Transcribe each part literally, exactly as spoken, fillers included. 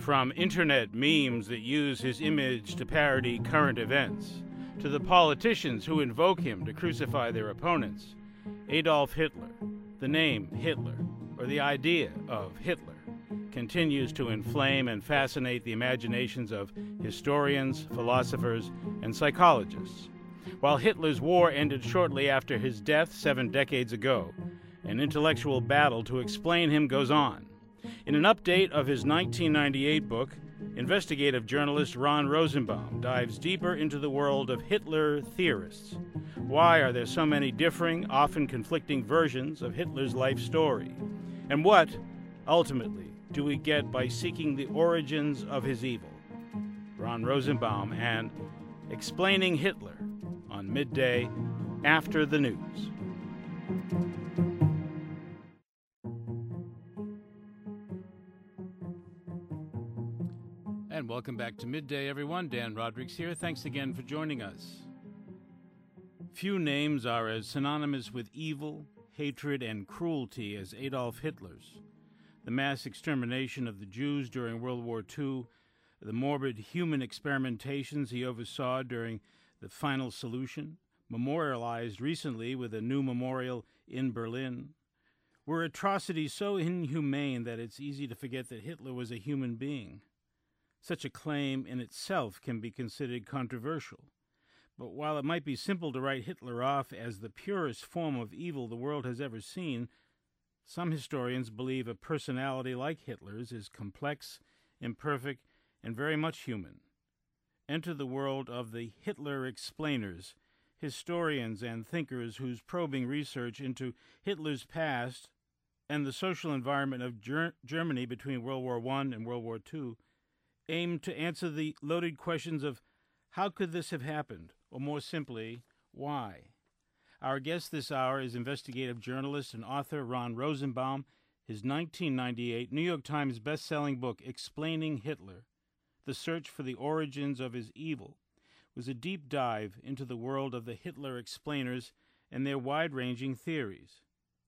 From internet memes that use his image to parody current events, to the politicians who invoke him to crucify their opponents, Adolf Hitler, the name Hitler, or the idea of Hitler, continues to inflame and fascinate the imaginations of historians, philosophers, and psychologists. While Hitler's war ended shortly after his death seven decades ago, an intellectual battle to explain him goes on. In an update of his nineteen ninety-eight book, investigative journalist Ron Rosenbaum dives deeper into the world of Hitler theorists. Why are there so many differing, often conflicting versions of Hitler's life story? And what, ultimately, do we get by seeking the origins of his evil? Ron Rosenbaum and Explaining Hitler on Midday After the News. And welcome back to Midday, everyone. Dan Rodrigues here. Thanks again for joining us. Few names are as synonymous with evil, hatred, and cruelty as Adolf Hitler's. The mass extermination of the Jews during World War Two, the morbid human experimentations he oversaw during the Final Solution, memorialized recently with a new memorial in Berlin, were atrocities so inhumane that it's easy to forget that Hitler was a human being. Such a claim in itself can be considered controversial. But while it might be simple to write Hitler off as the purest form of evil the world has ever seen, some historians believe a personality like Hitler's is complex, imperfect, and very much human. Enter the world of the Hitler explainers, historians and thinkers whose probing research into Hitler's past and the social environment of Ger- Germany between World War One and World War Two aim to answer the loaded questions of how could this have happened, or more simply, why? Our guest this hour is investigative journalist and author Ron Rosenbaum. His nineteen ninety-eight New York Times best-selling book, Explaining Hitler, The Search for the Origins of His Evil, was a deep dive into the world of the Hitler explainers and their wide-ranging theories.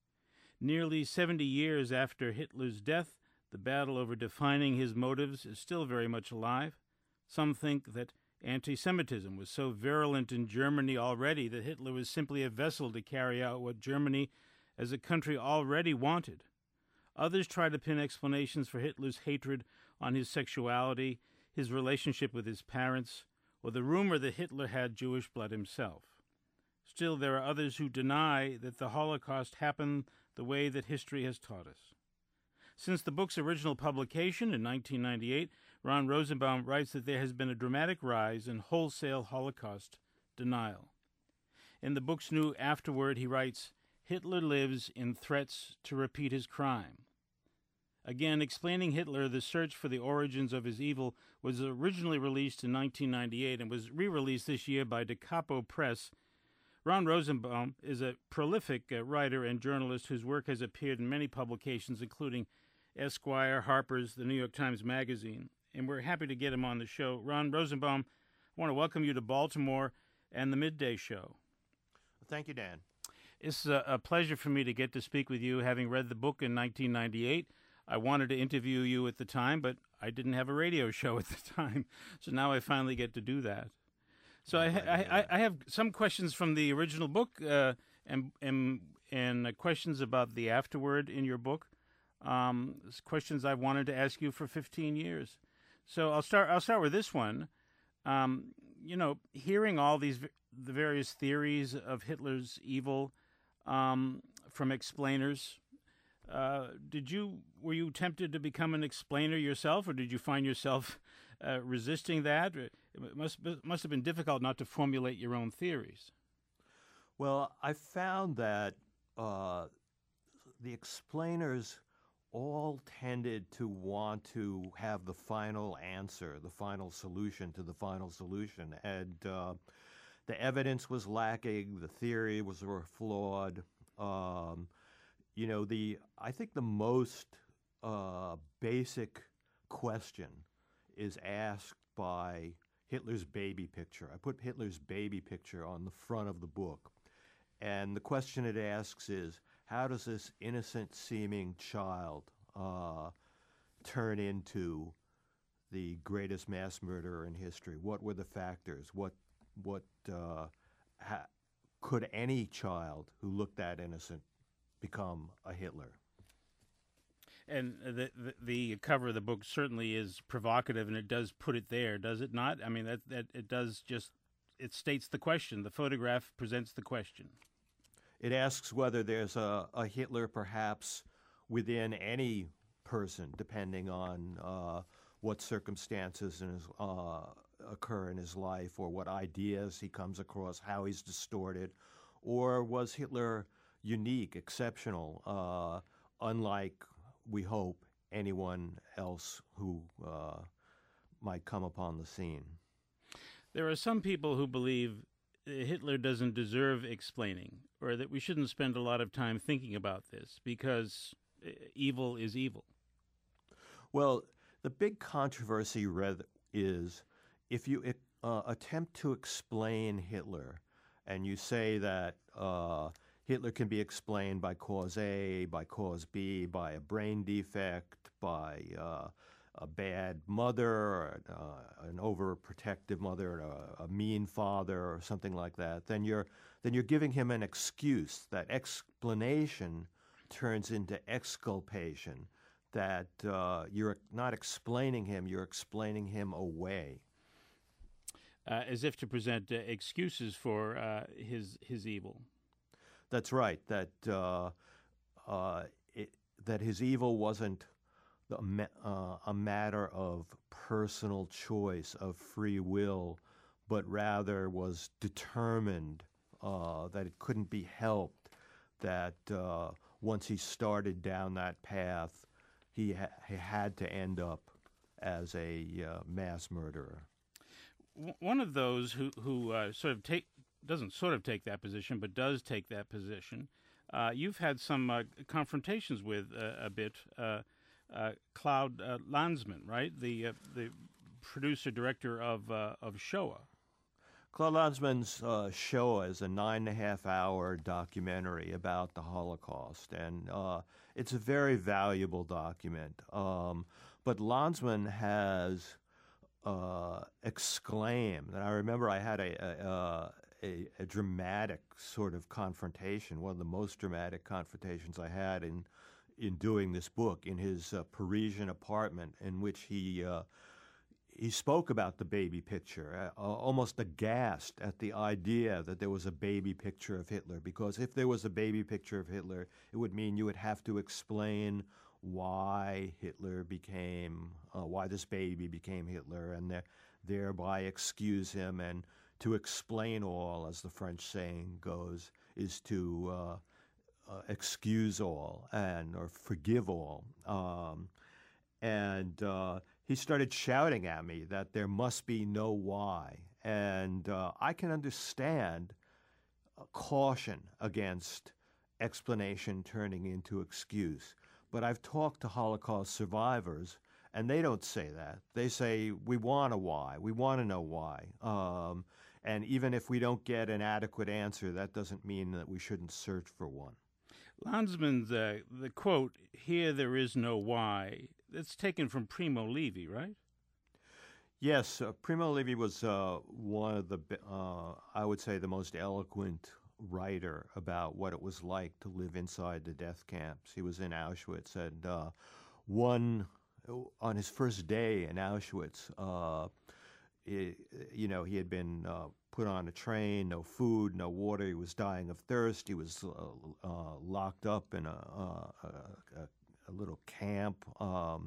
Nearly seventy years after Hitler's death, the battle over defining his motives is still very much alive. Some think that anti-Semitism was so virulent in Germany already that Hitler was simply a vessel to carry out what Germany as a country already wanted. Others try to pin explanations for Hitler's hatred on his sexuality, his relationship with his parents, or the rumor that Hitler had Jewish blood himself. Still, there are others who deny that the Holocaust happened the way that history has taught us. Since the book's original publication in nineteen ninety-eight, Ron Rosenbaum writes that there has been a dramatic rise in wholesale Holocaust denial. In the book's new afterword, he writes, Hitler lives in threats to repeat his crime. Again, Explaining Hitler, The Search for the Origins of His Evil, was originally released in nineteen ninety-eight and was re-released this year by Da Capo Press. Ron Rosenbaum is a prolific uh, writer and journalist whose work has appeared in many publications, including Esquire, Harper's, the New York Times Magazine, and we're happy to get him on the show. Ron Rosenbaum, I want to welcome you to Baltimore and the Midday Show. Thank you, Dan. It's a, a pleasure for me to get to speak with you, having read the book in nineteen ninety-eight. I wanted to interview you at the time, but I didn't have a radio show at the time, so now I finally get to do that. So I, I, I, I have some questions from the original book uh, and, and, and uh, questions about the afterword in your book. Um, questions I've wanted to ask you for fifteen years. So I'll start. I'll start with this one. Um, you know, hearing all these the various theories of Hitler's evil um, from explainers. Uh, did you were you tempted to become an explainer yourself, or did you find yourself uh, resisting that? It must must have been difficult not to formulate your own theories. Well, I found that uh, the explainers all tended to want to have the final answer, the final solution to the final solution. And uh, the evidence was lacking, the theory was were flawed. Um, you know, the I think the most uh, basic question is asked by Hitler's baby picture. I put Hitler's baby picture on the front of the book. And the question it asks is, how does this innocent-seeming child uh, turn into the greatest mass murderer in history? What were the factors? What what uh, ha- could any child who looked that innocent become a Hitler? And the, the the cover of the book certainly is provocative, and it does put it there, does it not? I mean, that that it does just it states the question. The photograph presents the question. It asks whether there's a, a Hitler perhaps within any person, depending on uh, what circumstances in his, uh, occur in his life, or what ideas he comes across, how he's distorted, or was Hitler unique, exceptional, uh, unlike, we hope, anyone else who uh, might come upon the scene. There are some people who believe Hitler doesn't deserve explaining, or that we shouldn't spend a lot of time thinking about this because evil is evil. Well, the big controversy is if you uh, attempt to explain Hitler and you say that uh, Hitler can be explained by cause A, by cause B, by a brain defect, by uh, a bad mother, or, uh, an overprotective mother, a, a mean father, or something like that, then you're then you're giving him an excuse. That explanation turns into exculpation. That uh, you're not explaining him, you're explaining him away. Uh, as if to present uh, excuses for uh, his his evil. That's right. That uh, uh, it, that his evil wasn't the, uh, a matter of personal choice, of free will, but rather was determined, uh, that it couldn't be helped, that uh, once he started down that path, he, ha- he had to end up as a uh, mass murderer. One of those who, who uh, sort of take doesn't sort of take that position, but does take that position, uh, you've had some uh, confrontations with uh, a bit, uh, uh, Claude uh, Lanzmann, right? The uh, the producer director of uh, of Shoah. Claude Lanzmann's uh, Shoah is a nine and a half hour documentary about the Holocaust, and uh, it's a very valuable document. Um, but Lanzmann has uh, exclaimed, and I remember I had a, a, a, a dramatic sort of confrontation, one of the most dramatic confrontations I had in in doing this book, in his uh, Parisian apartment, in which he uh, he spoke about the baby picture, uh, almost aghast at the idea that there was a baby picture of Hitler, because if there was a baby picture of Hitler, it would mean you would have to explain why Hitler became, uh, why this baby became Hitler, and there, thereby excuse him. And to explain all, as the French saying goes, is to uh, uh, excuse all and or forgive all. Um, and uh, he started shouting at me that there must be no why. And uh, I can understand caution against explanation turning into excuse. But I've talked to Holocaust survivors, and they don't say that. They say, we want a why. We want to know why. Um, and even if we don't get an adequate answer, that doesn't mean that we shouldn't search for one. Lanzmann's, uh, the quote, "Here there is no why," that's taken from Primo Levi, right? Yes, uh, Primo Levi was uh, one of the, uh, I would say, the most eloquent writer about what it was like to live inside the death camps. He was in Auschwitz, and uh, one, on his first day in Auschwitz, uh, it, you know, he had been uh, put on a train, no food, no water. He was dying of thirst. He was uh, uh, locked up in a, uh, a, a little camp, um,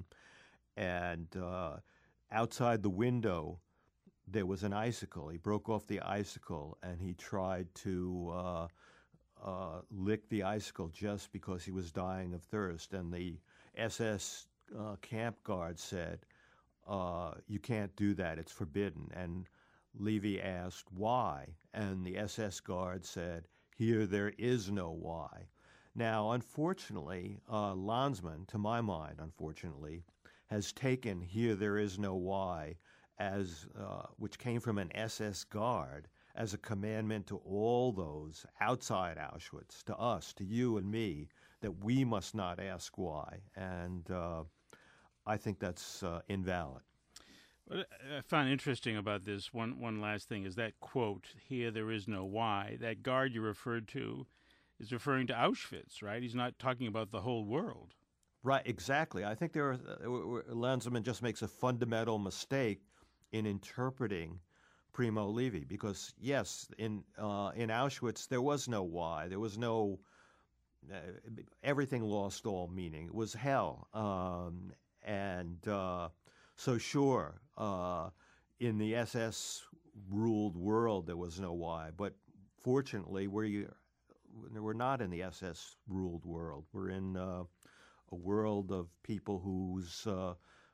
and uh, outside the window, there was an icicle. He broke off the icicle, and he tried to uh, uh, lick the icicle just because he was dying of thirst. And the S S uh, camp guard said, uh, you can't do that, it's forbidden. And Levy asked why, and the S S guard said, here there is no why. Now, unfortunately, uh, Lanzmann, to my mind, unfortunately, has taken here there is no why, as uh, which came from an S S guard, as a commandment to all those outside Auschwitz, to us, to you and me, that we must not ask why. And uh, I think that's uh, invalid. What I find interesting about this, one, one last thing, is that quote, "Here there is no why." That guard you referred to is referring to Auschwitz, right? He's not talking about the whole world. Right, exactly. I think there, are, uh, Lanzmann just makes a fundamental mistake in interpreting Primo Levi, because yes, in uh, in Auschwitz there was no why, there was no uh, everything lost all meaning. It was hell, um, and uh, so sure, uh, in the S S ruled world there was no why, but fortunately we're we're not in the S S ruled world. We're in uh, a world of people whose uh,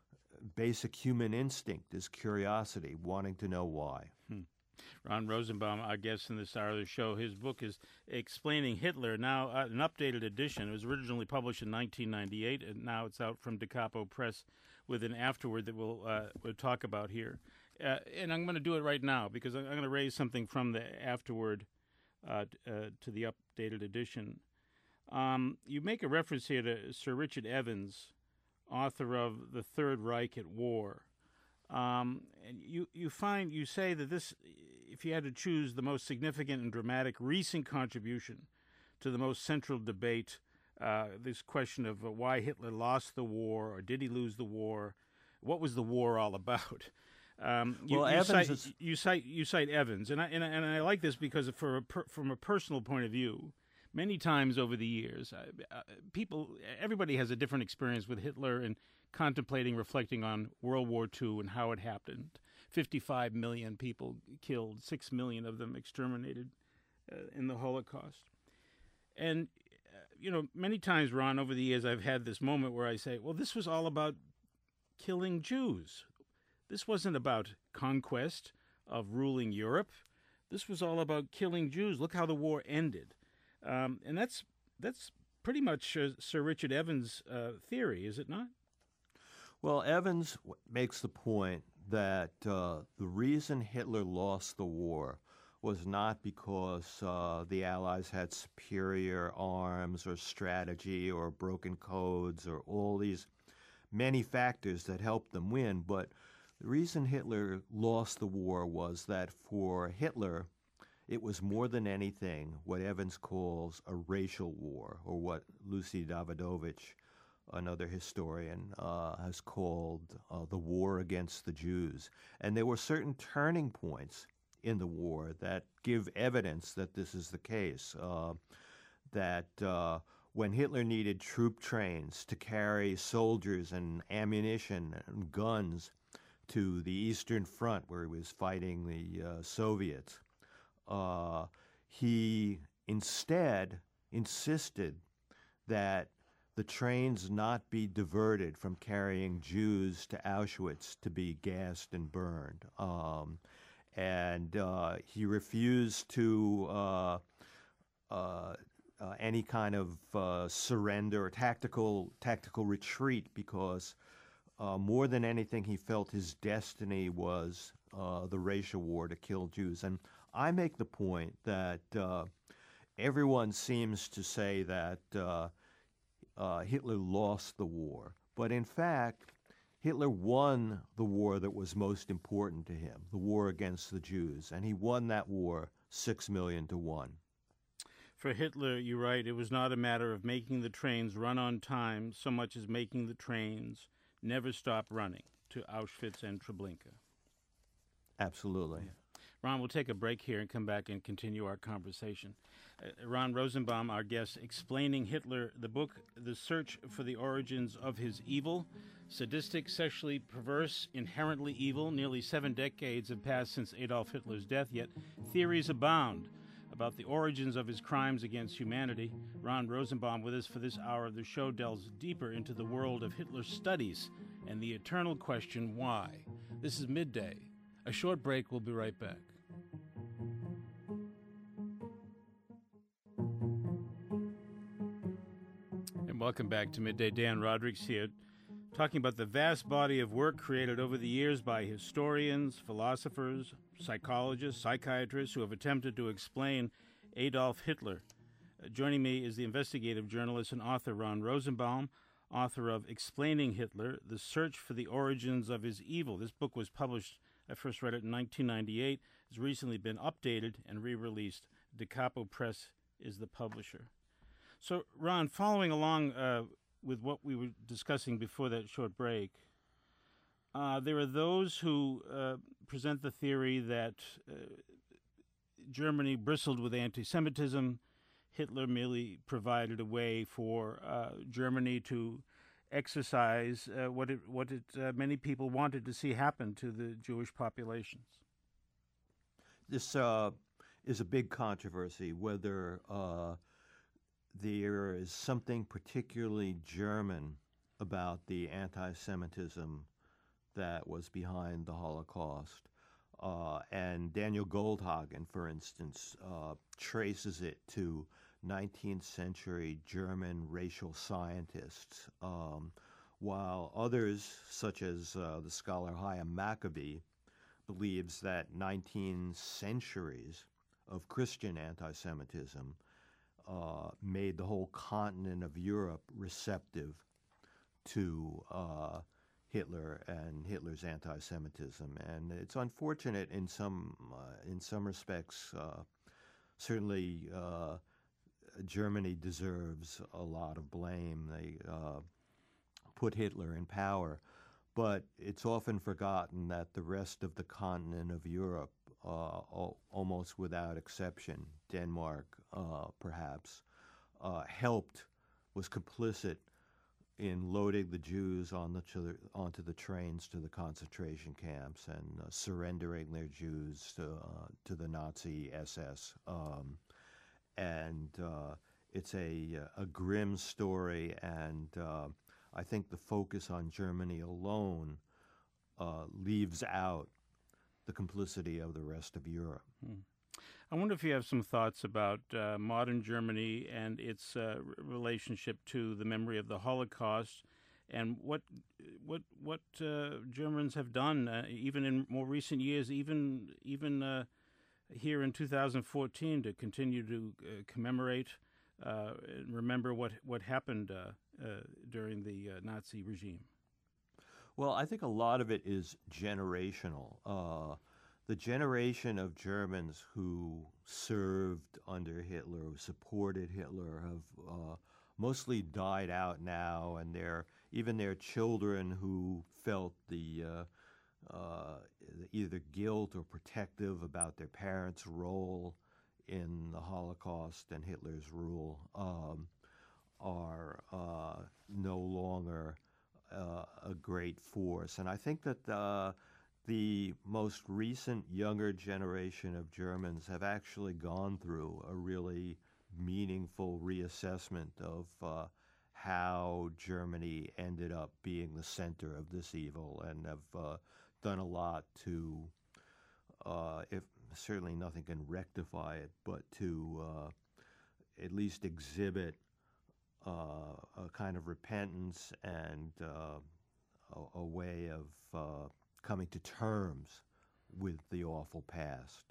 basic human instinct is curiosity, wanting to know why. Hmm. Ron Rosenbaum, our guest in this hour of the show, his book is Explaining Hitler, now uh, an updated edition. It was originally published in nineteen ninety-eight, and now it's out from Da Capo Press with an afterword that we'll, uh, we'll talk about here. Uh, and I'm going to do it right now because I'm going to raise something from the afterword uh, uh, to the updated edition. Um, you make a reference here to Sir Richard Evans, author of The Third Reich at War. Um, and you, you find, you say that this, if you had to choose the most significant and dramatic recent contribution to the most central debate, uh, this question of uh, why Hitler lost the war, or did he lose the war, what was the war all about? Um, you, well, you Evans cite, is... you cite you cite Evans, and I and I, and I like this because for a per, from a personal point of view, many times over the years, uh, uh, people, everybody has a different experience with Hitler and contemplating, reflecting on World War Two and how it happened. fifty-five million people killed, six million of them exterminated uh, in the Holocaust. And, uh, you know, many times, Ron, over the years, I've had this moment where I say, well, this was all about killing Jews. This wasn't about conquest of ruling Europe. This was all about killing Jews. Look how the war ended. Um, and that's that's pretty much uh, Sir Richard Evans' uh, theory, is it not? Well, Evans w- makes the point that uh, the reason Hitler lost the war was not because uh, the Allies had superior arms or strategy or broken codes or all these many factors that helped them win, but the reason Hitler lost the war was that for Hitler, it was more than anything what Evans calls a racial war, or what Lucy Davidovich, another historian, uh, has called uh, the war against the Jews. And there were certain turning points in the war that give evidence that this is the case, uh, that uh, when Hitler needed troop trains to carry soldiers and ammunition and guns to the Eastern Front, where he was fighting the uh, Soviets, Uh, he instead insisted that the trains not be diverted from carrying Jews to Auschwitz to be gassed and burned. Um, and uh, he refused to uh, uh, uh, any kind of uh, surrender or tactical, tactical retreat, because uh, more than anything, he felt his destiny was uh, the racial war to kill Jews. And I make the point that uh, everyone seems to say that uh, uh, Hitler lost the war, but in fact, Hitler won the war that was most important to him, the war against the Jews, and he won that war six million to one. For Hitler, you write, it was not a matter of making the trains run on time so much as making the trains never stop running to Auschwitz and Treblinka. Absolutely. Yeah. Ron, we'll take a break here and come back and continue our conversation. Uh, Ron Rosenbaum, our guest, Explaining Hitler, the book, The Search for the Origins of His Evil, sadistic, sexually perverse, inherently evil. Nearly seven decades have passed since Adolf Hitler's death, yet theories abound about the origins of his crimes against humanity. Ron Rosenbaum with us for this hour of the show delves deeper into the world of Hitler's studies and the eternal question, why? This is Midday. A short break. We'll be right back. And welcome back to Midday. Dan Rodrigues here, talking about the vast body of work created over the years by historians, philosophers, psychologists, psychiatrists who have attempted to explain Adolf Hitler. Uh, joining me is the investigative journalist and author Ron Rosenbaum, author of Explaining Hitler, The Search for the Origins of His Evil. This book was published, I first read it in nineteen ninety-eight. It's recently been updated and re-released. Da Capo Press is the publisher. So, Ron, following along uh, with what we were discussing before that short break, uh, there are those who uh, present the theory that uh, Germany bristled with anti-Semitism. Hitler merely provided a way for uh, Germany to exercise uh, what it, what it, uh, many people wanted to see happen to the Jewish populations. This uh, is a big controversy, whether uh, there is something particularly German about the anti-Semitism that was behind the Holocaust. Uh, and Daniel Goldhagen, for instance, uh, traces it to nineteenth century German racial scientists, um, while others, such as uh, the scholar Chaim Maccabee, believes that nineteen centuries of Christian anti-Semitism uh, made the whole continent of Europe receptive to uh, Hitler and Hitler's anti-Semitism. And it's unfortunate in some uh, in some respects. Uh, certainly, uh, Germany deserves a lot of blame. They uh, put Hitler in power, but it's often forgotten that the rest of the continent of Europe, uh, al- almost without exception, Denmark uh, perhaps, uh, helped, was complicit in loading the Jews on the, to the, onto the trains to the concentration camps and uh, surrendering their Jews to, uh, to the Nazi S S. Um, and uh, it's a, a grim story, and uh, I think the focus on Germany alone uh, leaves out the complicity of the rest of Europe. Hmm. I wonder if you have some thoughts about uh, modern Germany and its uh, relationship to the memory of the Holocaust, and what what what uh, Germans have done, uh, even in more recent years, even even uh, here in two thousand fourteen, to continue to uh, commemorate uh, and remember what what happened uh, uh, during the uh, Nazi regime. Well, I think a lot of it is generational. Uh, The generation of Germans who served under Hitler, who supported Hitler, have uh, mostly died out now, and their even their children who felt the uh, uh, either guilt or protective about their parents' role in the Holocaust and Hitler's rule um, are uh, no longer uh, a great force. And I think that uh, the most recent younger generation of Germans have actually gone through a really meaningful reassessment of uh, how Germany ended up being the center of this evil, and have uh, done a lot to, uh, if certainly nothing can rectify it, but to uh, at least exhibit uh, a kind of repentance and uh, a, a way of uh, coming to terms with the awful past.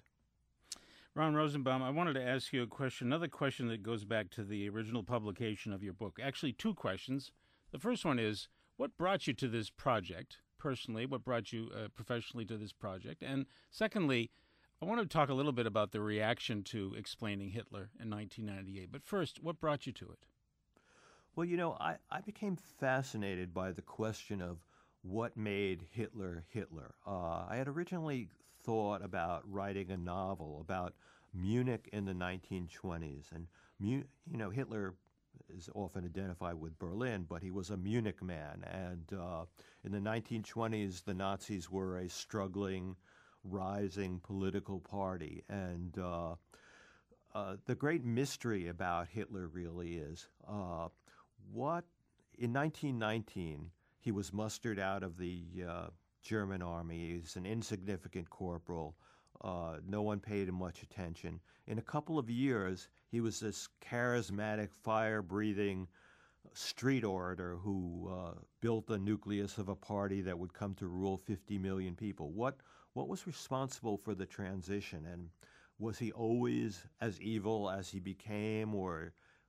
Ron Rosenbaum, I wanted to ask you a question, another question that goes back to the original publication of your book. Actually, two questions. The first one is, what brought you to this project, personally? What brought you uh, professionally to this project? And secondly, I want to talk a little bit about the reaction to Explaining Hitler in nineteen ninety-eight. But first, what brought you to it? Well, you know, I, I became fascinated by the question of what made Hitler Hitler. Uh, I had originally thought about writing a novel about Munich in the nineteen twenties. And, Mu- you know, Hitler is often identified with Berlin, but he was a Munich man. And uh, in the nineteen twenties, the Nazis were a struggling, rising political party. And uh, uh, the great mystery about Hitler really is uh, what, in nineteen nineteen, he was mustered out of the uh, German army. He's an insignificant corporal. Uh, no one paid him much attention. In a couple of years, he was this charismatic, fire-breathing street orator who uh, built the nucleus of a party that would come to rule fifty million people. What, what was responsible for the transition? And was he always as evil as he became, or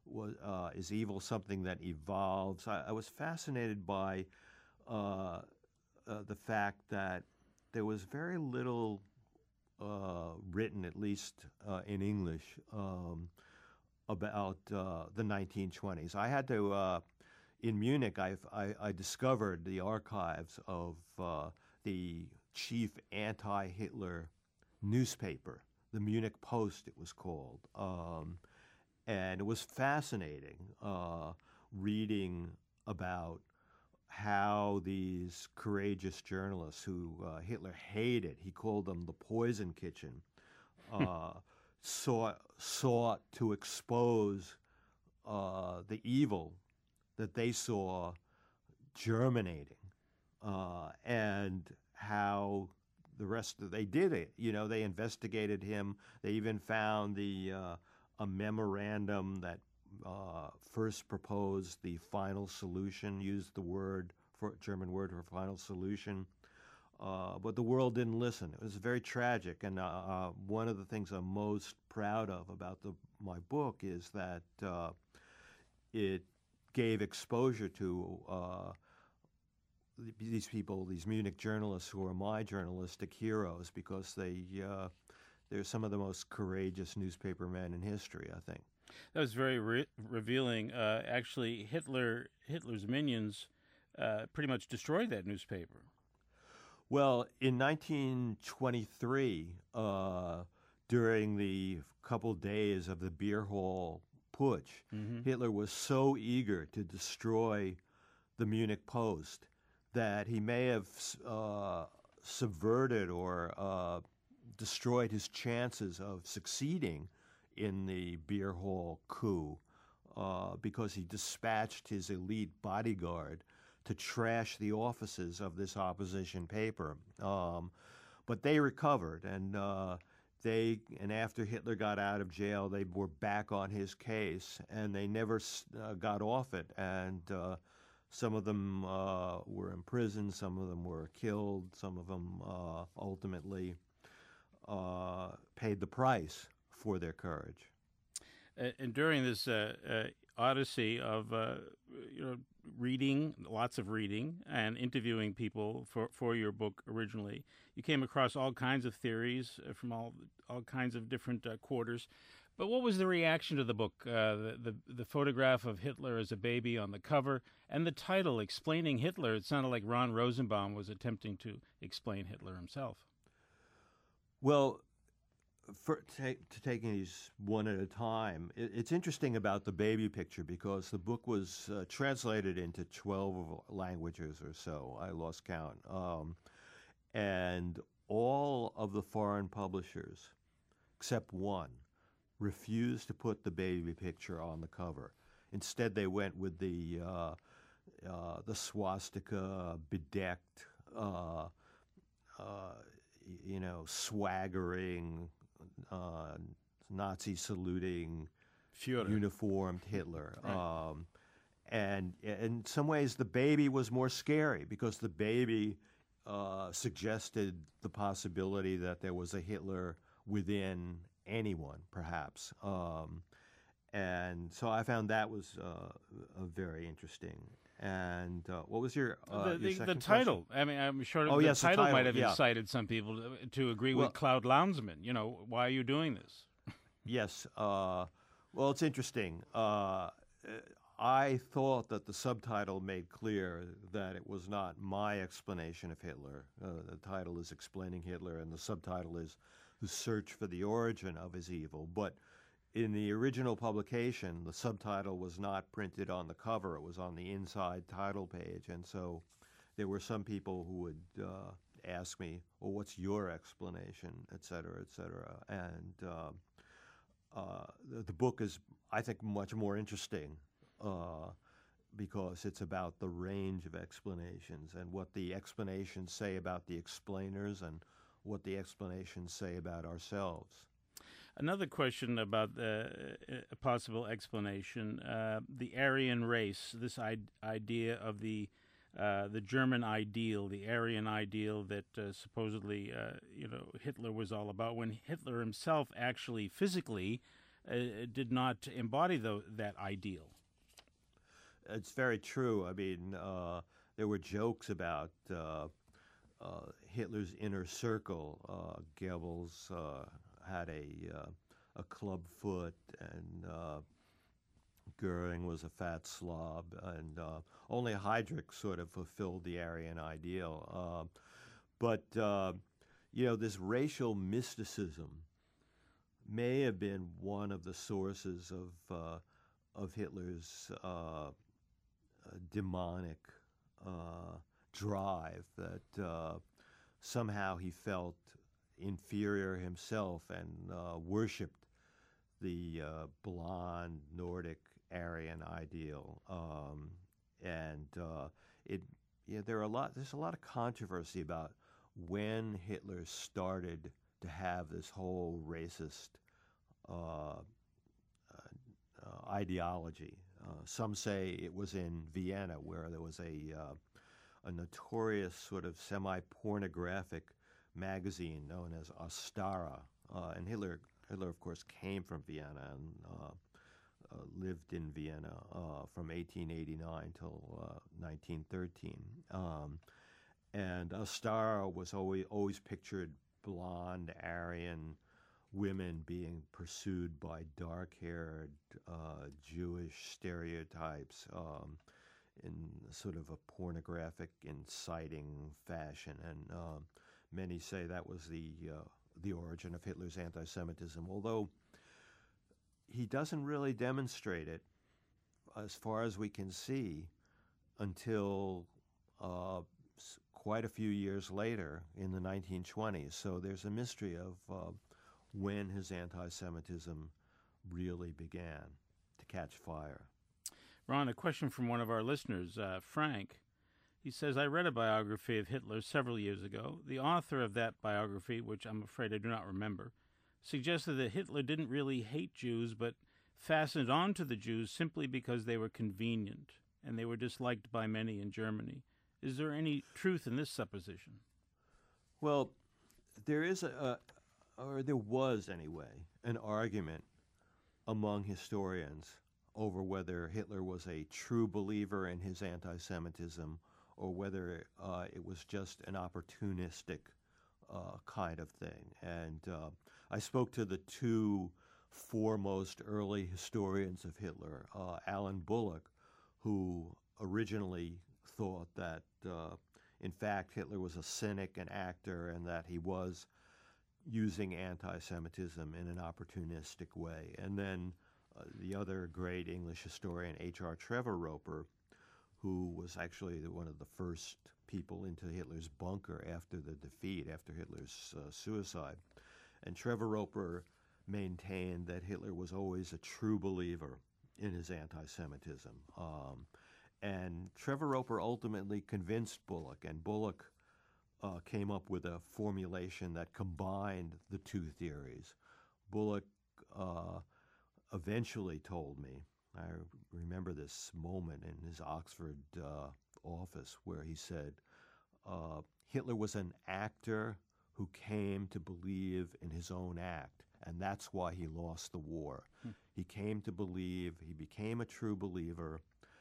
was uh, is evil something that evolves? I, I was fascinated by uh, uh, the fact that there was very little uh, written, at least uh, in English, um, about uh, the nineteen twenties. I had to, uh, in Munich, I, I, I discovered the archives of uh, the chief anti-Hitler newspaper, the Munich Post, it was called. Um, and it was fascinating uh, reading about how these courageous journalists who uh, Hitler hated, he called them the poison kitchen, uh, sought, sought to expose uh, the evil that they saw germinating, uh, and how the rest of they did it. You know, they investigated him. They even found the uh, a memorandum that uh, first proposed the final solution, used the word for German word for final solution. Uh, but the world didn't listen. It was very tragic, and uh, uh, one of the things I'm most proud of about the, my book is that uh, it gave exposure to uh, these people, these Munich journalists who are my journalistic heroes, because they uh, they're some of the most courageous newspaper men in history, I think. That was very re- revealing. Uh, actually, Hitler Hitler's minions uh, pretty much destroyed that newspaper. Well, in nineteen twenty-three, uh, during the couple days of the beer hall putsch, mm-hmm. Hitler was so eager to destroy the Munich Post that he may have uh, subverted or uh, destroyed his chances of succeeding in the beer hall coup uh, because he dispatched his elite bodyguard to trash the offices of this opposition paper. Um, but they recovered, and uh, they and after Hitler got out of jail, they were back on his case, and they never uh, got off it. And uh, some of them uh, were imprisoned, some of them were killed, some of them uh, ultimately uh, paid the price for their courage. Uh, and during this uh, uh, odyssey of uh, you know reading, lots of reading, and interviewing people for, for your book originally, you came across all kinds of theories uh, from all all kinds of different uh, quarters. But what was the reaction to the book? Uh, the, the the photograph of Hitler as a baby on the cover, and the title explaining Hitler. It sounded like Ron Rosenbaum was attempting to explain Hitler himself. Well, for ta- to taking these one at a time, it, it's interesting about the baby picture because the book was uh, translated into twelve languages or so. I lost count. Um, and all of the foreign publishers, except one, refused to put the baby picture on the cover. Instead, they went with the uh, uh, the swastika bedecked, uh, uh, you know, swaggering, uh, Nazi saluting, Führer. uniformed Hitler. Right. Um, and in some ways, the baby was more scary because the baby uh, suggested the possibility that there was a Hitler within anyone, perhaps. Um, and so I found that was uh, uh, very interesting. And uh, what was your, uh, the, your the, second the title? question? I mean, I'm sure Oh, the yes, the title title, might have yeah. incited some people to, to agree Well- with Cloud Landsman. You know, why are you doing this? Yes. Uh, well, it's interesting. Uh, I thought that the subtitle made clear that it was not my explanation of Hitler. Uh, the title is Explaining Hitler, and the subtitle is The Search for the Origin of His Evil. But in the original publication, the subtitle was not printed on the cover. It was on the inside title page. And so there were some people who would uh, ask me, well, what's your explanation, et cetera, et cetera. And uh, uh, the, the book is, I think, much more interesting uh, because it's about the range of explanations and what the explanations say about the explainers and what the explanations say about ourselves. Another question about uh, a possible explanation: uh, the Aryan race. This I- idea of the uh, the German ideal, the Aryan ideal that uh, supposedly uh, you know Hitler was all about. When Hitler himself actually physically uh, did not embody the, that ideal. It's very true. I mean, uh, there were jokes about uh, uh, Hitler's inner circle. Uh, Goebbels uh, had a uh, a club foot, and uh, Goering was a fat slob, and uh, only Heydrich sort of fulfilled the Aryan ideal. Uh, but uh, you know, this racial mysticism may have been one of the sources of uh, of Hitler's uh, uh, demonic uh, drive, that uh, somehow he felt inferior himself and uh, worshipped the uh, blonde Nordic Aryan ideal. Um, and uh, it, yeah, there are a lot. There's a lot of controversy about when Hitler started to have this whole racist uh, uh, ideology. Uh, some say it was in Vienna, where there was a uh, a notorious sort of semi-pornographic magazine known as Ostara, uh, and Hitler Hitler of course came from Vienna and uh, uh, lived in Vienna uh, from eighteen eighty-nine till uh, nineteen thirteen. Um, and Ostara was always always pictured blonde Aryan women being pursued by dark-haired uh, Jewish stereotypes um, in sort of a pornographic, inciting fashion, and um, many say that was the uh, the origin of Hitler's anti-Semitism. Although he doesn't really demonstrate it, as far as we can see, until uh, quite a few years later in the nineteen twenties. So there's a mystery of uh, when his anti-Semitism really began to catch fire. Ron, a question from one of our listeners, uh, Frank. He says, I read a biography of Hitler several years ago. The author of that biography, which I'm afraid I do not remember, suggested that Hitler didn't really hate Jews, but fastened on to the Jews simply because they were convenient, and they were disliked by many in Germany. Is there any truth in this supposition? Well, there is a, a or there was anyway, an argument among historians over whether Hitler was a true believer in his anti-Semitism or whether uh, it was just an opportunistic uh, kind of thing. And uh, I spoke to the two foremost early historians of Hitler, uh, Alan Bullock, who originally thought that, uh, in fact, Hitler was a cynic, an actor, and that he was using anti-Semitism in an opportunistic way. And then uh, the other great English historian, H R Trevor Roper, who was actually the, one of the first people into Hitler's bunker after the defeat, after Hitler's uh, suicide. And Trevor Roper maintained that Hitler was always a true believer in his anti-Semitism. Um, and Trevor Roper ultimately convinced Bullock, and Bullock Uh, came up with a formulation that combined the two theories. Bullock uh, eventually told me, I remember this moment in his Oxford uh, office where he said, uh, Hitler was an actor who came to believe in his own act, and that's why he lost the war. Hmm. He came to believe, he became a true believer,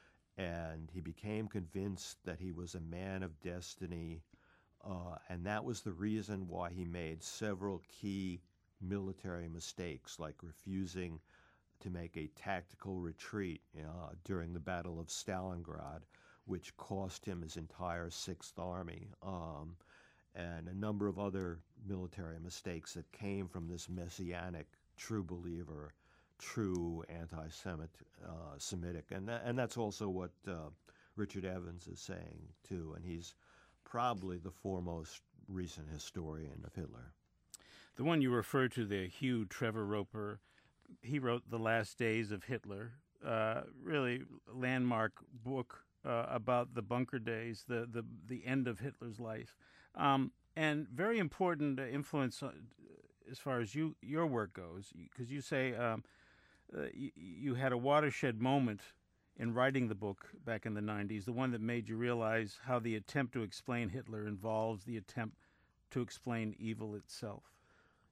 and he became convinced that he was a man of destiny. Uh, and that was the reason why he made several key military mistakes, like refusing to make a tactical retreat uh, during the Battle of Stalingrad, which cost him his entire Sixth Army, um, and a number of other military mistakes that came from this messianic, true believer, true anti-Semit, uh, Semitic. And, that, and that's also what uh, Richard Evans is saying, too, and he's probably the foremost recent historian of Hitler. The one you refer to there, Hugh Trevor Roper, he wrote The Last Days of Hitler, uh, really landmark book uh, about the bunker days, the, the, the end of Hitler's life, um, and very important influence uh, as far as you your work goes, because you say um, uh, you, you had a watershed moment in writing the book back in the nineties, the one that made you realize how the attempt to explain Hitler involves the attempt to explain evil itself.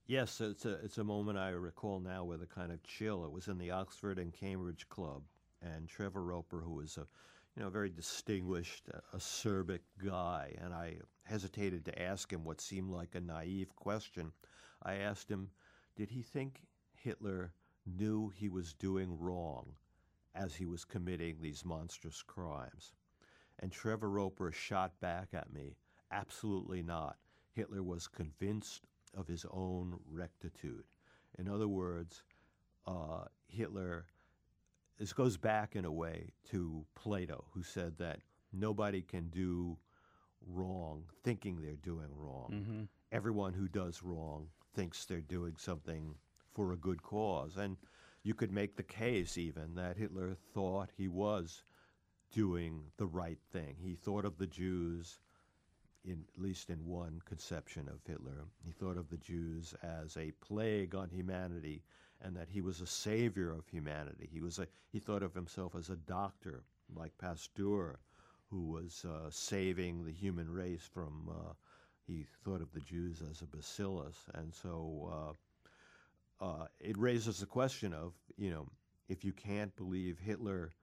Yes, it's a it's a moment I recall now with a kind of chill. It was in the Oxford and Cambridge Club, and Trevor Roper, who was a you know very distinguished, uh, acerbic guy, and I hesitated to ask him what seemed like a naive question. I asked him, did he think Hitler knew he was doing wrong as he was committing these monstrous crimes? And Trevor Roper shot back at me, absolutely not. Hitler was convinced of his own rectitude. In other words, uh, Hitler, this goes back in a way to Plato, who said that nobody can do wrong thinking they're doing wrong. Mm-hmm. Everyone who does wrong thinks they're doing something for a good cause. And you could make the case even that Hitler thought he was doing the right thing. He thought of the Jews, in, at least in one conception of Hitler, he thought of the Jews as a plague on humanity and that he was a savior of humanity. He was a, he thought of himself as a doctor, like Pasteur, who was uh, saving the human race from, uh, he thought of the Jews as a bacillus. And so uh, uh, it raises the question of, you know, if you can't believe Hitler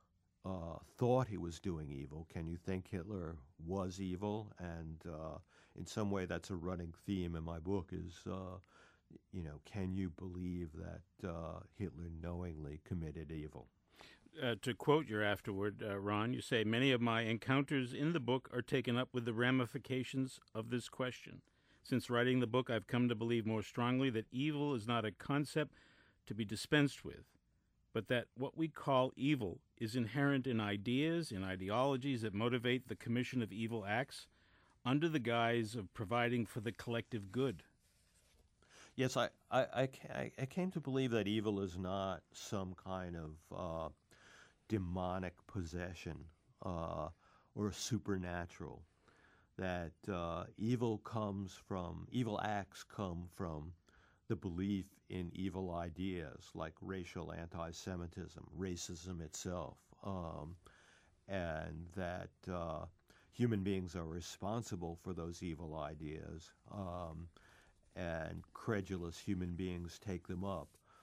Uh, thought he was doing evil, can you think Hitler was evil? And uh, in some way, that's a running theme in my book is, uh, you know, can you believe that uh, Hitler knowingly committed evil? Uh, to quote your afterward, uh, Ron, you say, many of my encounters in the book are taken up with the ramifications of this question. Since writing the book, I've come to believe more strongly that evil is not a concept to be dispensed with, but that what we call evil is inherent in ideas, in ideologies that motivate the commission of evil acts under the guise of providing for the collective good. Yes, I, I, I, ca- I came to believe that evil is not some kind of uh, demonic possession uh, or supernatural, that uh, evil comes from, evil acts come from the belief in evil ideas like racial anti-Semitism, racism itself, um, and that uh, human beings are responsible for those evil ideas, um, and credulous human beings take them up.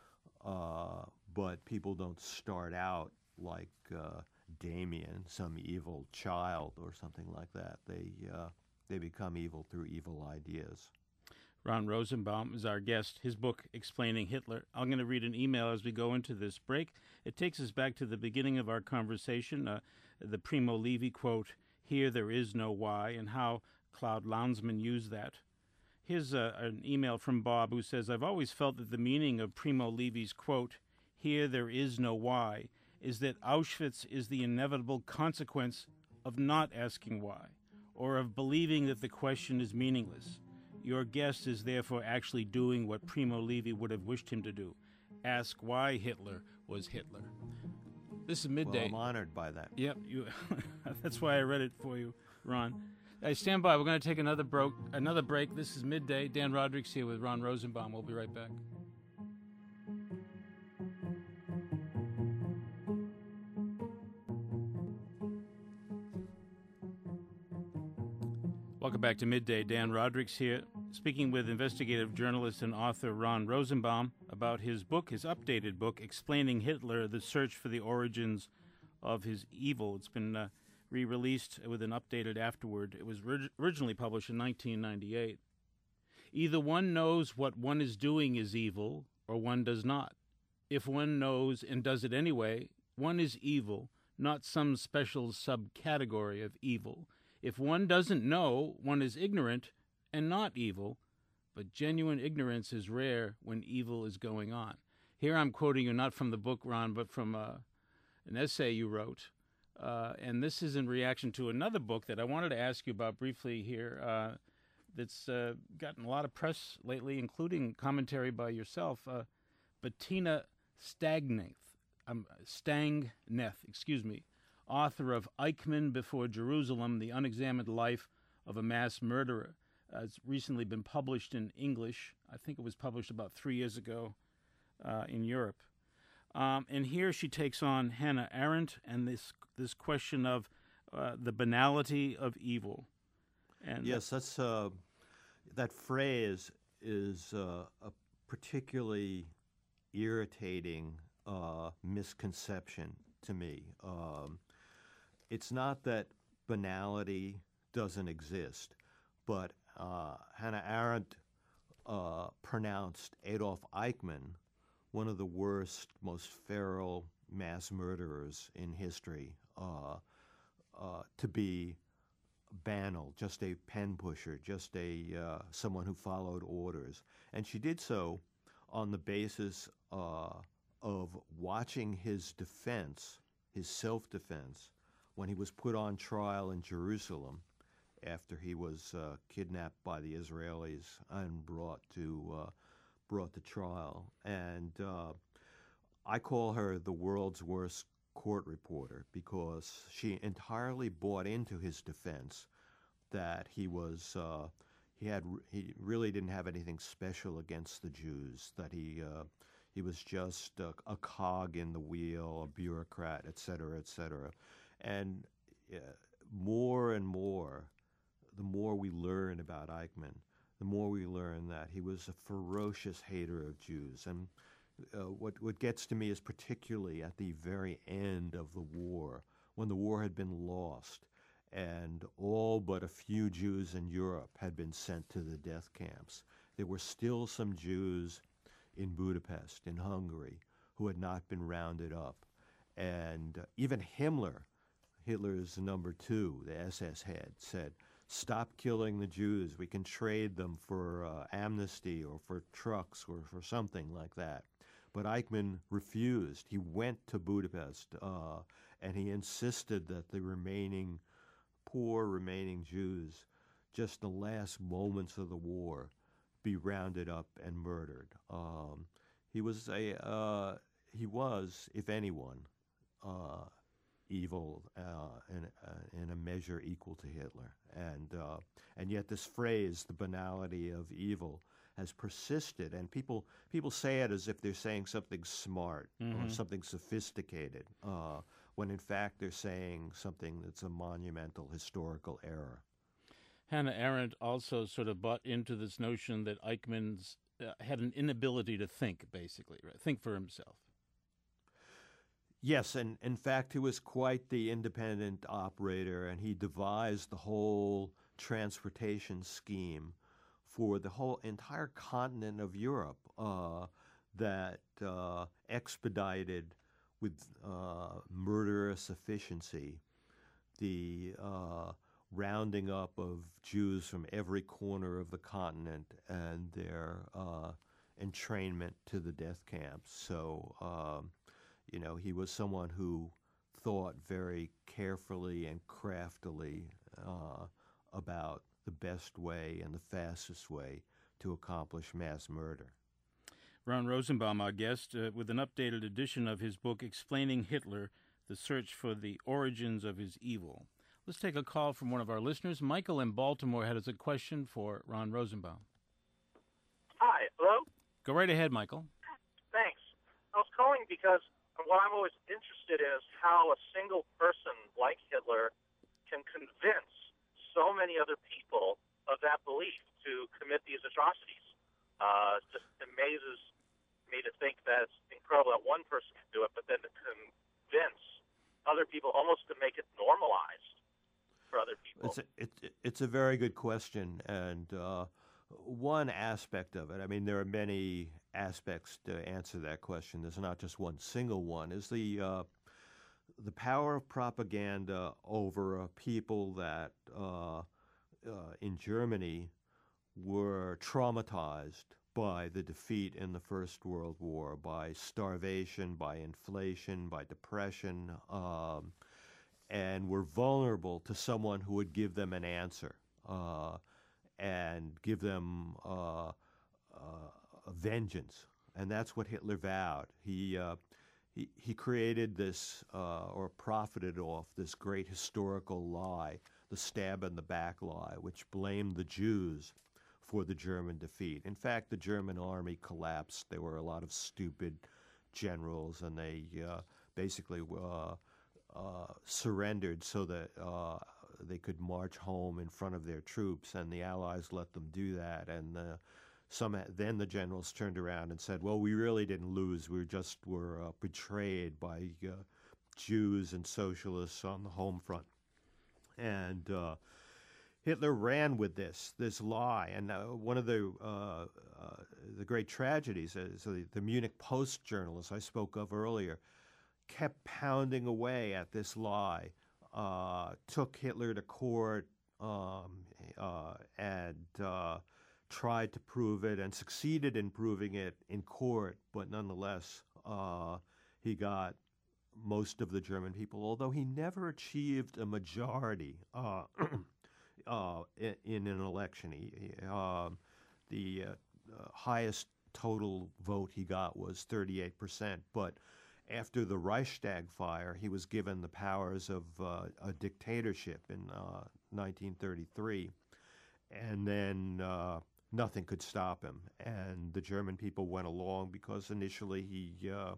Uh, but people don't start out like uh, Damien, some evil child or something like that. They, uh, they become evil through evil ideas. Ron Rosenbaum is our guest. His book, Explaining Hitler. I'm going to read an email as we go into this break. It takes us back to the beginning of our conversation, uh, the Primo Levi quote, "Here there is no why," and how Claude Lanzmann used that. Here's uh, an email from Bob who says, I've always felt that the meaning of Primo Levi's quote, "Here there is no why," is that Auschwitz is the inevitable consequence of not asking why, or of believing that the question is meaningless. Your guest is therefore actually doing what Primo Levi would have wished him to do. Ask why Hitler was Hitler. This is Midday. Well, I'm honored by that. Yep, you. That's why I read it for you, Ron. Hey, stand by. We're going to take another, bro- another break. This is Midday. Dan Rodrigues here with Ron Rosenbaum. We'll be right back. Welcome back to Midday. Dan Rodrigues here, speaking with investigative journalist and author Ron Rosenbaum about his book, his updated book, Explaining Hitler, The Search for the Origins of His Evil. It's been uh, re-released with an updated afterword. It was ri- originally published in nineteen ninety-eight. Either one knows what one is doing is evil, or one does not. If one knows and does it anyway, one is evil, not some special subcategory of evil. If one doesn't know, one is ignorant and not evil, but genuine ignorance is rare when evil is going on. Here I'm quoting you not from the book, Ron, but from uh, an essay you wrote. Uh, and this is in reaction to another book that I wanted to ask you about briefly here uh, that's uh, gotten a lot of press lately, including commentary by yourself. Uh, Bettina Stagneth, um, Stangneth, excuse me, author of Eichmann Before Jerusalem, The Unexamined Life of a Mass Murderer. Uh, it's recently been published in English. I think it was published about three years ago uh, in Europe. Um, and here she takes on Hannah Arendt and this this question of uh, the banality of evil. And yes, that's uh, that phrase is uh, a particularly irritating uh, misconception to me. Um, it's not that banality doesn't exist, but uh, Hannah Arendt uh, pronounced Adolf Eichmann one of the worst, most feral mass murderers in history uh, uh, to be banal, just a pen pusher, just a uh, someone who followed orders, and she did so on the basis uh, of watching his defense, his self-defense, when he was put on trial in Jerusalem after he was uh, kidnapped by the Israelis and brought to uh, brought to trial. And uh, I call her the world's worst court reporter because she entirely bought into his defense that he was uh, he had he really didn't have anything special against the Jews, that he uh, he was just a, a cog in the wheel, a bureaucrat, et cetera, et cetera. And uh, more and more, the more we learn about Eichmann, the more we learn that he was a ferocious hater of Jews. And uh, what what gets to me is particularly at the very end of the war, when the war had been lost, and all but a few Jews in Europe had been sent to the death camps. There were still some Jews in Budapest, in Hungary, who had not been rounded up. And uh, even Himmler, Hitler's number two, the S S head, said, "Stop killing the Jews. We can trade them for uh, amnesty or for trucks or for something like that." But Eichmann refused. He went to Budapest uh, and he insisted that the remaining poor remaining Jews, just the last moments of the war, be rounded up and murdered. Um, he was a uh, he was, if anyone, uh, evil uh, in, uh, in a measure equal to Hitler, and uh, and yet this phrase, the banality of evil, has persisted, and people people say it as if they're saying something smart mm-hmm. or something sophisticated, uh, when in fact they're saying something that's a monumental historical error. Hannah Arendt also sort of bought into this notion that Eichmann's uh, had an inability to think, basically, right? Think for himself. Yes, and in fact, he was quite the independent operator, and he devised the whole transportation scheme for the whole entire continent of Europe uh, that uh, expedited with uh, murderous efficiency the uh, rounding up of Jews from every corner of the continent and their uh, entrainment to the death camps. So, um, you know, he was someone who thought very carefully and craftily uh, about the best way and the fastest way to accomplish mass murder. Ron Rosenbaum, our guest, uh, with an updated edition of his book, Explaining Hitler, The Search for the Origins of His Evil. Let's take a call from one of our listeners. Michael in Baltimore has a question for Ron Rosenbaum. Hi, hello? Go right ahead, Michael. Thanks. I was calling because what I'm always interested in is how a single person like Hitler can convince so many other people of that belief to commit these atrocities. Uh, it just amazes me to think that it's incredible that one person can do it, but then to convince other people, almost to make it normalized for other people. It's a, it, it's a very good question, and uh, one aspect of it, I mean, there are many aspects to answer that question. There's not just one single one, is the uh, the power of propaganda over a people that uh, uh, in Germany were traumatized by the defeat in the First World War, by starvation, by inflation, by depression, um, and were vulnerable to someone who would give them an answer uh, and give them uh, uh, a vengeance. And that's what Hitler vowed. He uh, he, he created this, uh, or profited off this great historical lie, the stab in the back lie, which blamed the Jews for the German defeat. In fact, the German army collapsed. There were a lot of stupid generals, and they uh, basically uh, uh, surrendered so that uh, they could march home in front of their troops, and the Allies let them do that. And the some then the generals turned around and said, "Well, we really didn't lose. We just were uh, betrayed by uh, Jews and socialists on the home front." And uh, Hitler ran with this this lie, and uh, one of the uh, uh, the great tragedies is the, the Munich Post journalist I spoke of earlier kept pounding away at this lie, uh, took Hitler to court, um, uh, and uh, tried to prove it, and succeeded in proving it in court, but nonetheless, uh, he got most of the German people, although he never achieved a majority uh, uh, in, in an election. He, he, um, the uh, uh, highest total vote he got was thirty-eight percent, but after the Reichstag fire, he was given the powers of uh, a dictatorship in uh, nineteen thirty-three, and then uh, nothing could stop him. And the German people went along because initially he uh,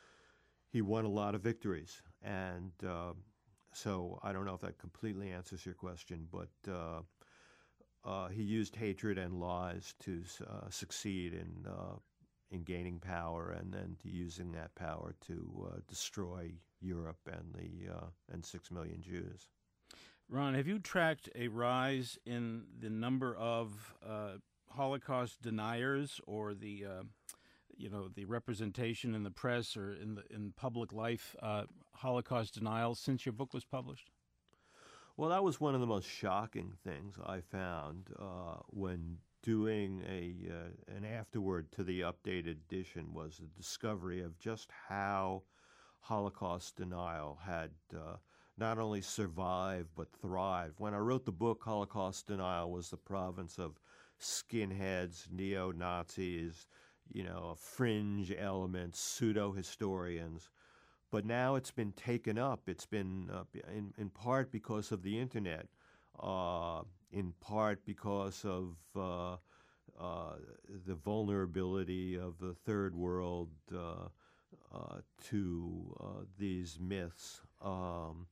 he won a lot of victories. And uh, so I don't know if that completely answers your question, but uh, uh, he used hatred and lies to uh, succeed in uh, in gaining power, and then to using that power to uh, destroy Europe and the uh, and six million Jews. Ron, have you tracked a rise in the number of uh, Holocaust deniers, or the uh, you know the representation in the press or in the in public life uh, Holocaust denial since your book was published? Well, that was one of the most shocking things I found uh, when doing a uh, an afterword to the updated edition, was the discovery of just how Holocaust denial had uh, not only survived but thrived. When I wrote the book, Holocaust denial was the province of skinheads, neo-Nazis, you know, fringe elements, pseudo-historians. But now it's been taken up. It's been uh, in, in part because of the internet, uh, in part because of uh, uh, the vulnerability of the third world uh, uh, to uh, these myths, um,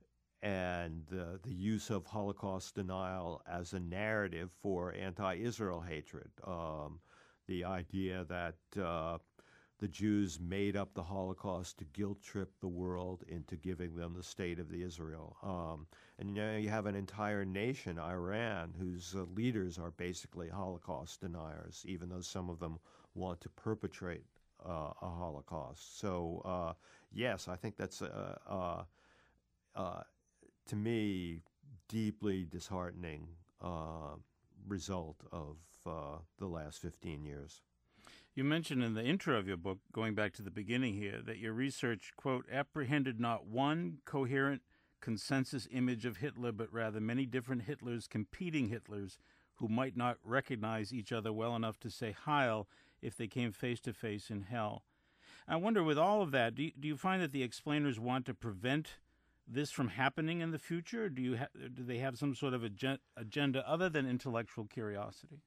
and uh, the use of Holocaust denial as a narrative for anti-Israel hatred. Um, the idea that uh, the Jews made up the Holocaust to guilt-trip the world into giving them the state of the Israel. Um, and you know, you have an entire nation, Iran, whose uh, leaders are basically Holocaust deniers, even though some of them want to perpetrate uh, a Holocaust. So, uh, yes, I think that's, uh, uh, uh, to me, deeply disheartening uh, result of uh, the last fifteen years. You mentioned in the intro of your book, going back to the beginning here, that your research, quote, apprehended not one coherent consensus image of Hitler, but rather many different Hitlers competing Hitlers who might not recognize each other well enough to say Heil if they came face to face in hell. I wonder, with all of that, do you, do you find that the explainers want to prevent this from happening in the future? Do you ha- do they have some sort of agen- agenda other than intellectual curiosity?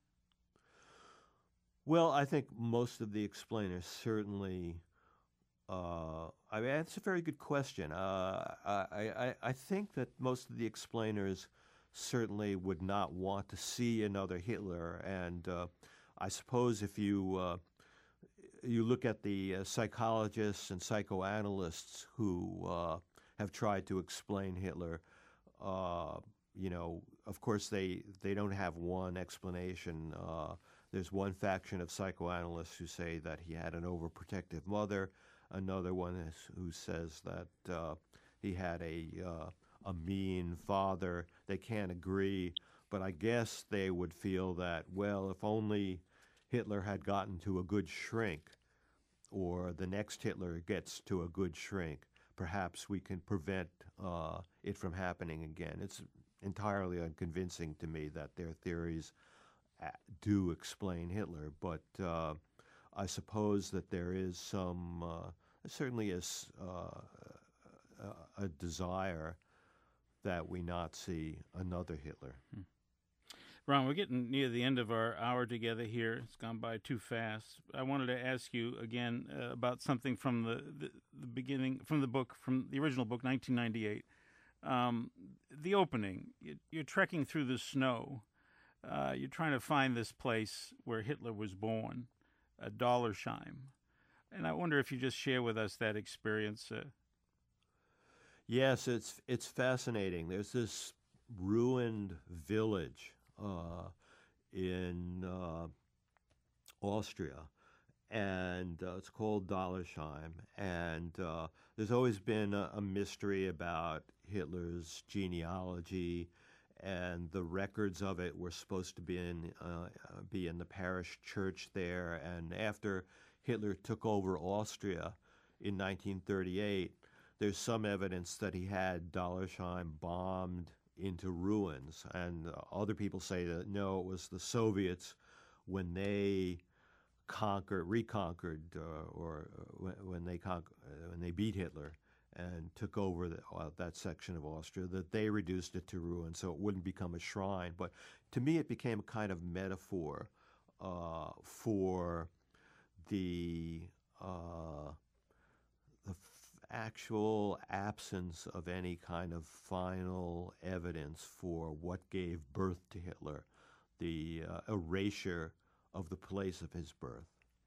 Well, I think most of the explainers certainly. Uh, I mean, that's a very good question. Uh, I, I I think that most of the explainers certainly would not want to see another Hitler, and uh, I suppose if you uh, you look at the uh, psychologists and psychoanalysts who uh, have tried to explain Hitler, uh, you know, of course they they don't have one explanation. Uh, There's one faction of psychoanalysts who say that he had an overprotective mother. Another one is, who says that uh, he had a uh, a mean father. They can't agree, but I guess they would feel that, well, if only Hitler had gotten to a good shrink, or the next Hitler gets to a good shrink, perhaps we can prevent uh, it from happening again. It's entirely unconvincing to me that their theories do explain Hitler, but uh, I suppose that there is some, uh, certainly is uh, a, a desire that we not see another Hitler. Hmm. Ron, we're getting near the end of our hour together here. It's gone by too fast. I wanted to ask you again uh, about something from the, the, the beginning, from the book, from the original book, nineteen ninety-eight. Um, the opening, you're trekking through the snow. uh, you're trying to find this place where Hitler was born, uh, Dollersheim. And I wonder if you just share with us that experience. Uh, Yes, it's it's fascinating. There's this ruined village uh, in uh, Austria, and uh, it's called Dollersheim. And uh, there's always been a, a mystery about Hitler's genealogy, and the records of it were supposed to be in uh, be in the parish church there. And after Hitler took over Austria in nineteen thirty-eight, there's some evidence that he had Dollersheim bombed into ruins, and uh, other people say that no, it was the Soviets when they conquered, reconquered, uh, or uh, when they con- uh, when they beat Hitler and took over the, uh, that section of Austria, that they reduced it to ruins so it wouldn't become a shrine. But to me, it became a kind of metaphor uh, for the uh, the actual absence of any kind of final evidence for what gave birth to Hitler, the uh, erasure of the place of his birth.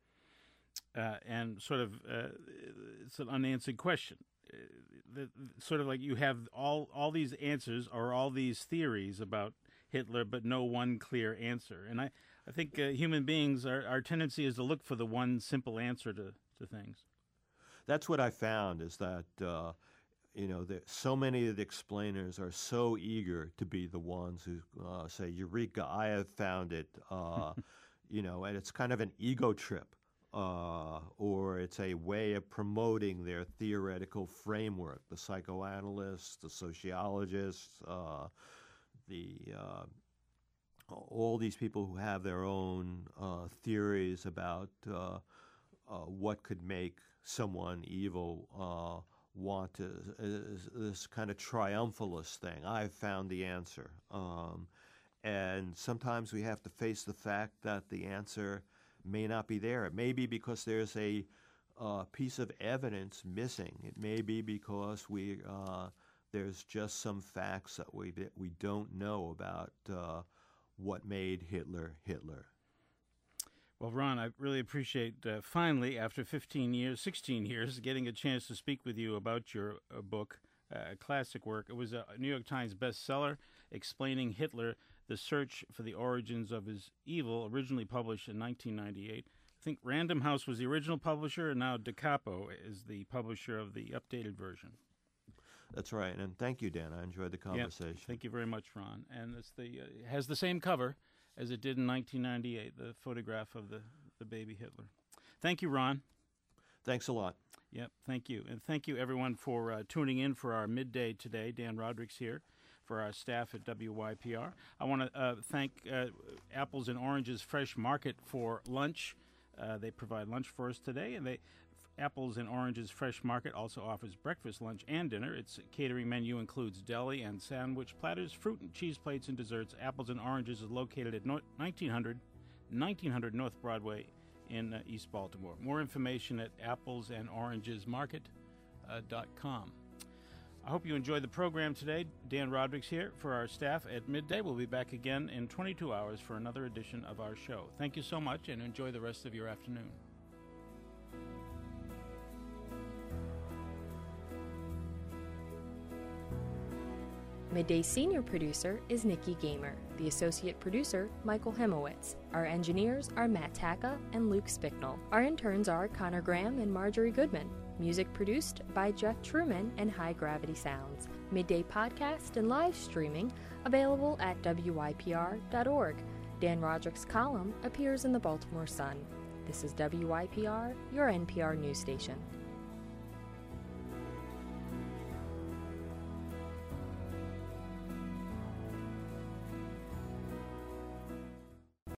Uh, and sort of, uh, it's an unanswered question. Uh, the, sort of like you have all, all these answers or all these theories about Hitler, but no one clear answer. And I, I think uh, human beings, our, our tendency is to look for the one simple answer to, to things. That's what I found, is that, uh, you know, there, so many of the explainers are so eager to be the ones who uh, say, Eureka, I have found it, uh, you know, and it's kind of an ego trip, uh, or it's a way of promoting their theoretical framework. The psychoanalysts, the sociologists, uh, the uh, all these people who have their own uh, theories about uh, uh, what could make someone evil uh, want to, uh, this kind of triumphalist thing. I've found the answer. Um, and sometimes we have to face the fact that the answer may not be there. It may be because there's a uh, piece of evidence missing. It may be because we uh, there's just some facts that we, that we don't know about uh, what made Hitler Hitler. Well, Ron, I really appreciate, uh, finally, after fifteen years, sixteen years, getting a chance to speak with you about your uh, book, uh, classic work. It was a New York Times bestseller, Explaining Hitler, The Search for the Origins of His Evil, originally published in nineteen ninety-eight. I think Random House was the original publisher, and now Da Capo is the publisher of the updated version. That's right, and thank you, Dan. I enjoyed the conversation. Yeah, thank you very much, Ron. And it's the uh, it has the same cover as it did in nineteen ninety-eight, the photograph of the, the baby Hitler. Thank you, Ron. Thanks a lot. Yep, thank you. And thank you, everyone, for uh, tuning in for our midday today. Dan Roderick's here for our staff at W Y P R. I want to uh, thank uh, Apples and Oranges Fresh Market for lunch. Uh, they provide lunch for us today, and they Apples and Oranges Fresh Market also offers breakfast, lunch, and dinner. Its catering menu includes deli and sandwich platters, fruit and cheese plates, and desserts. Apples and Oranges is located at nineteen hundred North Broadway in uh, East Baltimore. More information at apples and oranges market dot com. I hope you enjoyed the program today. Dan Roderick's here for our staff at midday. We'll be back again in twenty-two hours for another edition of our show. Thank you so much, and enjoy the rest of your afternoon. Midday's senior producer is Nikki Gamer. The associate producer, Michael Hemowitz. Our engineers are Matt Taka and Luke Spicknell. Our interns are Connor Graham and Marjorie Goodman. Music produced by Jeff Truman and High Gravity Sounds. Midday podcast and live streaming available at W Y P R dot org. Dan Roderick's column appears in the Baltimore Sun. This is W Y P R, your N P R news station.